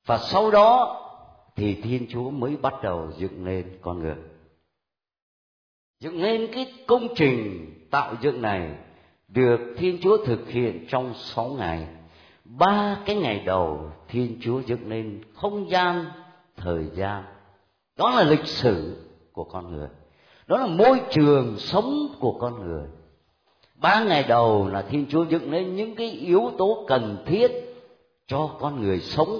Và sau đó thì Thiên Chúa mới bắt đầu dựng lên con người. Dựng lên cái công trình tạo dựng này được Thiên Chúa thực hiện trong 6 ngày. 3 cái ngày đầu Thiên Chúa dựng lên không gian, thời gian. Đó là lịch sử của con người. Đó là môi trường sống của con người. 3 ngày đầu là Thiên Chúa dựng lên những cái yếu tố cần thiết cho con người sống.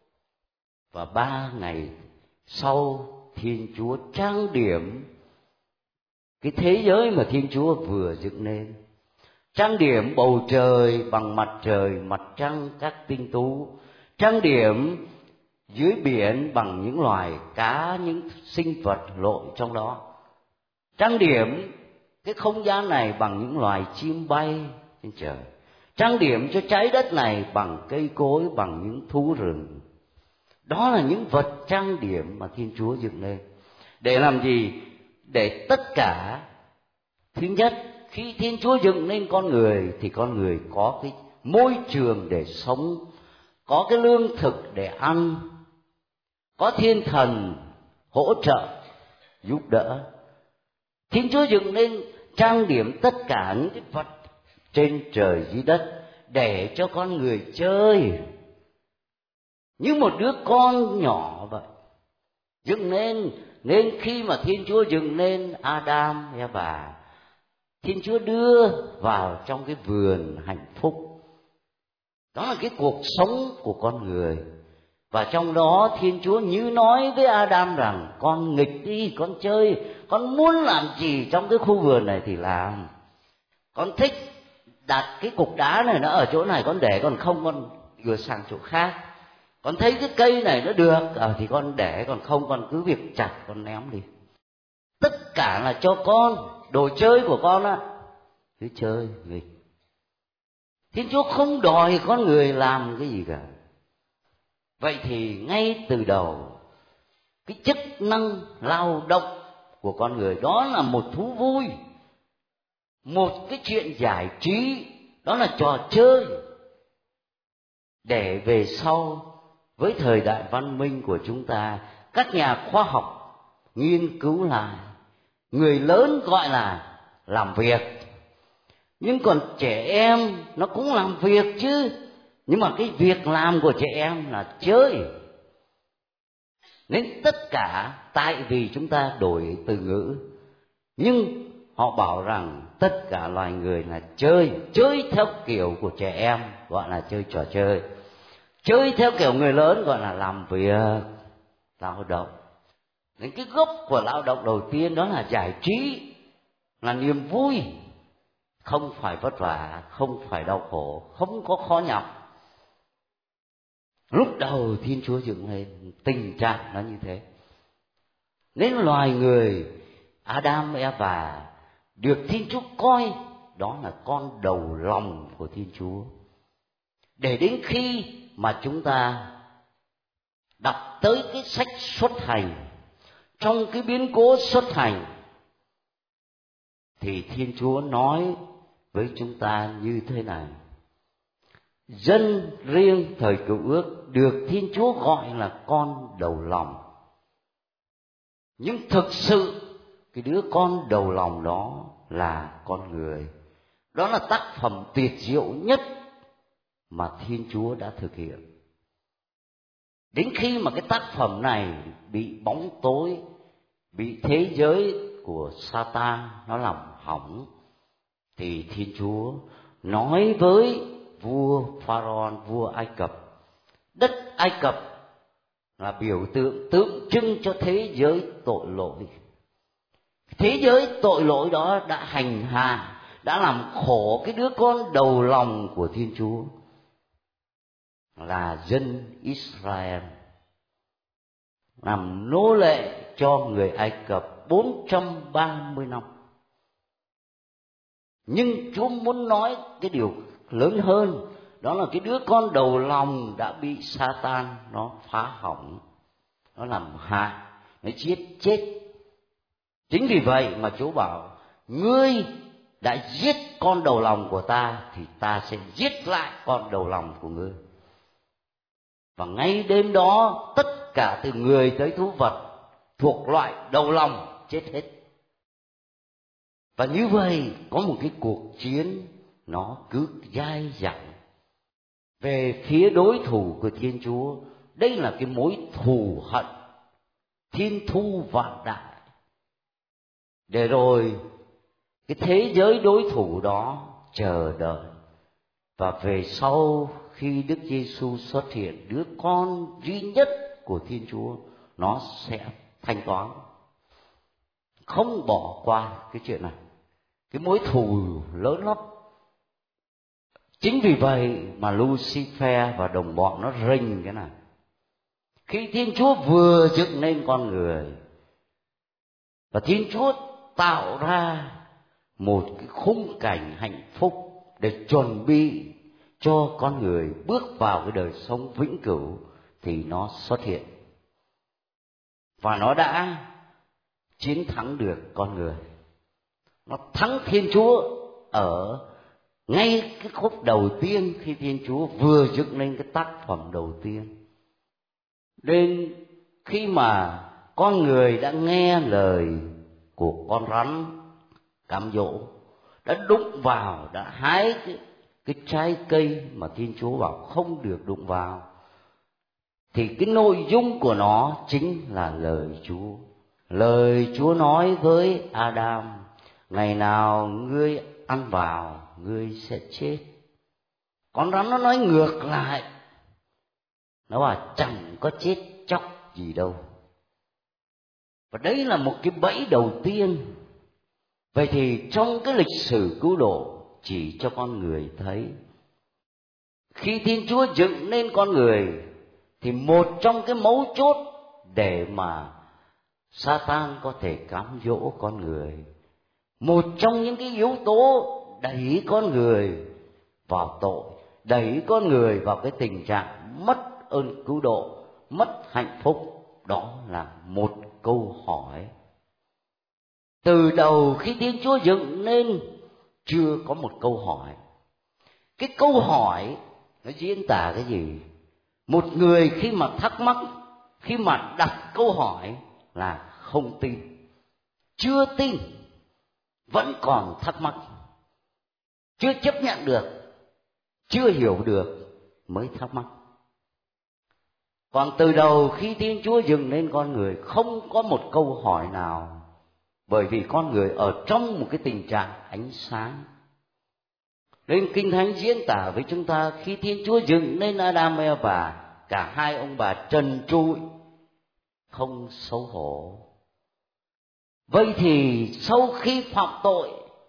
Và 3 ngày sau Thiên Chúa trang điểm cái thế giới mà Thiên Chúa vừa dựng nên. Trang điểm bầu trời bằng mặt trời, mặt trăng, các tinh tú. Trang điểm dưới biển bằng những loài cá, những sinh vật lội trong đó. Trang điểm cái không gian này bằng những loài chim bay trên trời. Trang điểm cho trái đất này bằng cây cối, bằng những thú rừng. Đó là những vật trang điểm mà Thiên Chúa dựng lên. Để làm gì? Để tất cả, thứ nhất, khi Thiên Chúa dựng nên con người thì con người có cái môi trường để sống, có cái lương thực để ăn, có thiên thần hỗ trợ, giúp đỡ. Thiên Chúa dựng nên trang điểm tất cả những cái vật trên trời dưới đất để cho con người chơi. Như một đứa con nhỏ vậy. Dựng nên, nên khi mà Thiên Chúa dựng nên Adam, Eva, Thiên Chúa đưa vào trong cái vườn hạnh phúc. Đó là cái cuộc sống của con người. Và trong đó Thiên Chúa như nói với Adam rằng: con nghịch đi, con chơi, con muốn làm gì trong cái khu vườn này thì làm. Con thích đặt cái cục đá này nó ở chỗ này con để, còn không con đưa sang chỗ khác. Con thấy cái cây này nó được thì con để, còn không con cứ việc chặt con ném đi. Tất cả là cho con, đồ chơi của con á, cứ chơi nghịch. Thiên Chúa không đòi con người làm cái gì cả. Vậy thì ngay từ đầu, cái chức năng lao động của con người đó là một thú vui, một cái chuyện giải trí, đó là trò chơi. Để về sau, với thời đại văn minh của chúng ta, các nhà khoa học nghiên cứu lại, người lớn gọi là làm việc, nhưng còn trẻ em nó cũng làm việc chứ. Nhưng mà cái việc làm của trẻ em là chơi. Nên tất cả tại vì chúng ta đổi từ ngữ, nhưng họ bảo rằng tất cả loài người là chơi. Chơi theo kiểu của trẻ em gọi là chơi trò chơi. Chơi theo kiểu người lớn gọi là làm việc, lao động. Nên cái gốc của lao động đầu tiên đó là giải trí, là niềm vui. Không phải vất vả, không phải đau khổ, không có khó nhọc. Lúc đầu Thiên Chúa dựng lên tình trạng nó như thế. Nên loài người Adam, Eva được Thiên Chúa coi đó là con đầu lòng của Thiên Chúa. Để đến khi mà chúng ta đọc tới cái sách Xuất Hành, trong cái biến cố Xuất Hành, thì Thiên Chúa nói với chúng ta như thế này: dân riêng thời Cựu Ước được Thiên Chúa gọi là con đầu lòng. Nhưng thực sự cái đứa con đầu lòng đó là con người. Đó là tác phẩm tuyệt diệu nhất mà Thiên Chúa đã thực hiện. Đến khi mà cái tác phẩm này bị bóng tối, bị thế giới của Satan nó làm hỏng, thì Thiên Chúa nói với vua Pharaoh, vua Ai Cập: đất Ai Cập là biểu tượng tượng trưng cho thế giới tội lỗi. Thế giới tội lỗi đó đã hành hạ, đã làm khổ cái đứa con đầu lòng của Thiên Chúa là dân Israel, làm nô lệ cho người Ai Cập 430 năm. Nhưng Chúa muốn nói cái điều lớn hơn, đó là cái đứa con đầu lòng đã bị Satan nó phá hỏng, nó làm hại, nó giết chết. Chính vì vậy mà Chúa bảo: ngươi đã giết con đầu lòng của ta thì ta sẽ giết lại con đầu lòng của ngươi. Và ngay đêm đó tất cả từ người tới thú vật thuộc loại đầu lòng chết hết. Và như vậy có một cái cuộc chiến nó cứ dai dẳng về phía đối thủ của Thiên Chúa. Đây là cái mối thù hận thiên thu vạn đại, để rồi cái thế giới đối thủ đó chờ đợi. Và về sau khi Đức Giêsu xuất hiện, đứa con duy nhất của Thiên Chúa, nó sẽ thanh toán, không bỏ qua cái chuyện này. Cái mối thù lớn lắm. Chính vì vậy mà Lucifer và đồng bọn nó rình cái này. Khi Thiên Chúa vừa dựng nên con người, và Thiên Chúa tạo ra một cái khung cảnh hạnh phúc để chuẩn bị cho con người bước vào cái đời sống vĩnh cửu, thì nó xuất hiện. Và nó đã chiến thắng được con người. Nó thắng Thiên Chúa ở ngay cái khúc đầu tiên, khi Thiên Chúa vừa dựng lên cái tác phẩm đầu tiên. Nên khi mà con người đã nghe lời của con rắn cám dỗ, đã đụng vào, đã hái cái trái cây mà Thiên Chúa bảo không được đụng vào, thì cái nội dung của nó chính là lời Chúa. Lời Chúa nói với Adam: ngày nào ngươi ăn vào, ngươi sẽ chết. Con rắn nó nói ngược lại, nó bảo chẳng có chết chóc gì đâu. Và đấy là một cái bẫy đầu tiên. Vậy thì trong cái lịch sử cứu độ chỉ cho con người thấy, khi Thiên Chúa dựng nên con người, thì một trong cái mấu chốt để mà Satan có thể cám dỗ con người, một trong những cái yếu tố đẩy con người vào tội, đẩy con người vào cái tình trạng mất ơn cứu độ, mất hạnh phúc, đó là một câu hỏi. Từ đầu khi Thiên Chúa dựng nên chưa có một câu hỏi. Cái câu hỏi nó diễn tả cái gì? Một người khi mà thắc mắc, khi mà đặt câu hỏi là không tin, chưa tin, vẫn còn thắc mắc, chưa chấp nhận được, chưa hiểu được mới thắc mắc. Còn từ đầu khi Thiên Chúa dựng nên con người, không có một câu hỏi nào, bởi vì con người ở trong một cái tình trạng ánh sáng. Nên Kinh Thánh diễn tả với chúng ta, khi Thiên Chúa dựng nên Adam và Eva, cả hai ông bà trần trụi, không xấu hổ. Vậy thì sau khi phạm tội,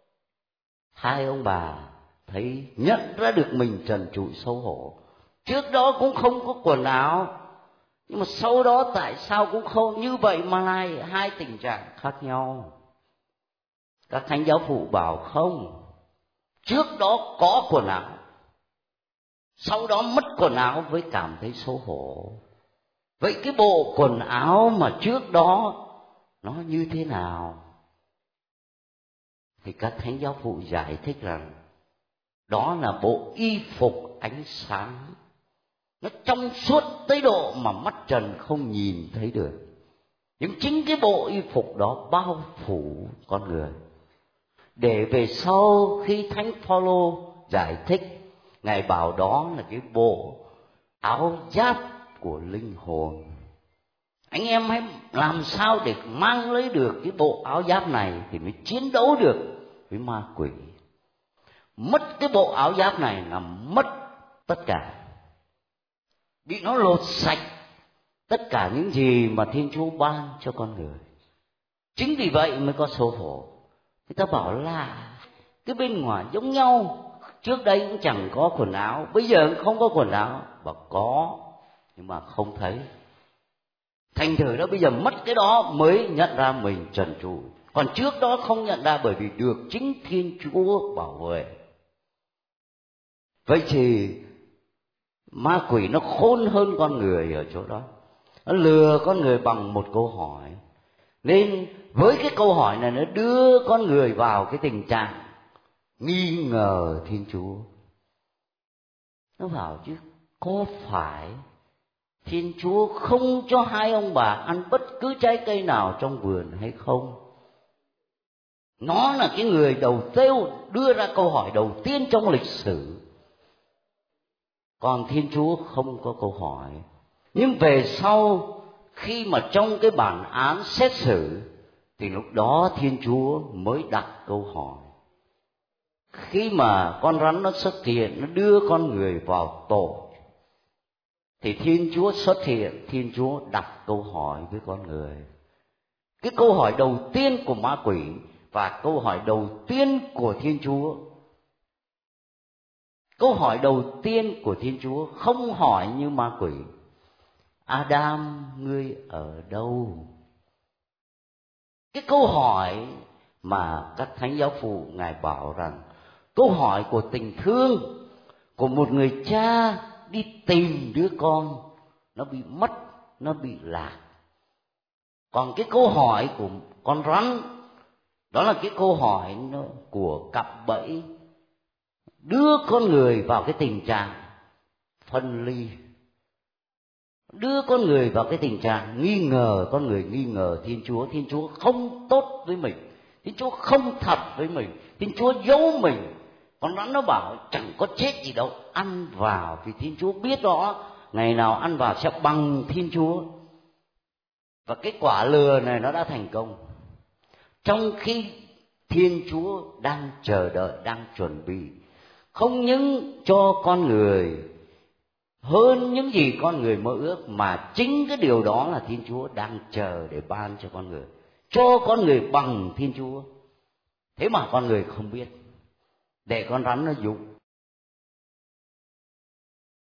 hai ông bà thấy nhận ra được mình trần trụi xấu hổ. Trước đó cũng không có quần áo, nhưng mà sau đó tại sao cũng không như vậy, mà lại hai tình trạng khác nhau. Các thánh giáo phụ bảo không, trước đó có quần áo, sau đó mất quần áo với cảm thấy xấu hổ. Vậy cái bộ quần áo mà trước đó nó như thế nào? Thì các thánh giáo phụ giải thích rằng đó là bộ y phục ánh sáng, nó trong suốt tới độ mà mắt trần không nhìn thấy được. Nhưng chính cái bộ y phục đó bao phủ con người, để về sau khi Thánh Phaolô giải thích, ngài bảo đó là cái bộ áo giáp của linh hồn. Anh em hãy làm sao để mang lấy được cái bộ áo giáp này thì mới chiến đấu được với ma quỷ. Mất cái bộ áo giáp này là mất tất cả, bị nó lột sạch tất cả những gì mà Thiên Chúa ban cho con người. Chính vì vậy mới có xấu hổ. Người ta bảo là cái bên ngoài giống nhau, trước đây cũng chẳng có quần áo, bây giờ cũng không có quần áo. Bảo có, nhưng mà không thấy. Thành thử đó bây giờ mất cái đó mới nhận ra mình trần trụi. Còn trước đó không nhận ra, bởi vì được chính Thiên Chúa bảo vệ. Vậy thì ma quỷ nó khôn hơn con người ở chỗ đó. Nó lừa con người bằng một câu hỏi. Nên với cái câu hỏi này nó đưa con người vào cái tình trạng nghi ngờ Thiên Chúa. Nó bảo chứ có phải Thiên Chúa không cho hai ông bà ăn bất cứ trái cây nào trong vườn hay không? Nó là cái người đầu tiên đưa ra câu hỏi đầu tiên trong lịch sử. Còn Thiên Chúa không có câu hỏi. Nhưng về sau, khi mà trong cái bản án xét xử, thì lúc đó Thiên Chúa mới đặt câu hỏi. Khi mà con rắn nó xuất hiện, nó đưa con người vào tội, thì Thiên Chúa xuất hiện, Thiên Chúa đặt câu hỏi với con người. Cái câu hỏi đầu tiên của ma quỷ và câu hỏi đầu tiên của Thiên Chúa. Câu hỏi đầu tiên của Thiên Chúa không hỏi như ma quỷ: Adam, ngươi ở đâu? Cái câu hỏi mà các thánh giáo phụ Ngài bảo rằng câu hỏi của tình thương, của một người cha đi tìm đứa con nó bị mất, nó bị lạc. Còn cái câu hỏi của con rắn, đó là cái câu hỏi của cạm bẫy, đưa con người vào cái tình trạng phân ly, đưa con người vào cái tình trạng nghi ngờ. Con người nghi ngờ Thiên Chúa. Thiên Chúa không tốt với mình, Thiên Chúa không thật với mình, Thiên Chúa giấu mình. Con rắn nó bảo chẳng có chết gì đâu, ăn vào, vì Thiên Chúa biết rõ ngày nào ăn vào sẽ bằng Thiên Chúa. Và cái quả lừa này nó đã thành công. Trong khi Thiên Chúa đang chờ đợi, đang chuẩn bị không những cho con người hơn những gì con người mơ ước, mà chính cái điều đó là Thiên Chúa đang chờ để ban cho con người, cho con người bằng Thiên Chúa. Thế mà con người không biết, để con rắn nó dụ,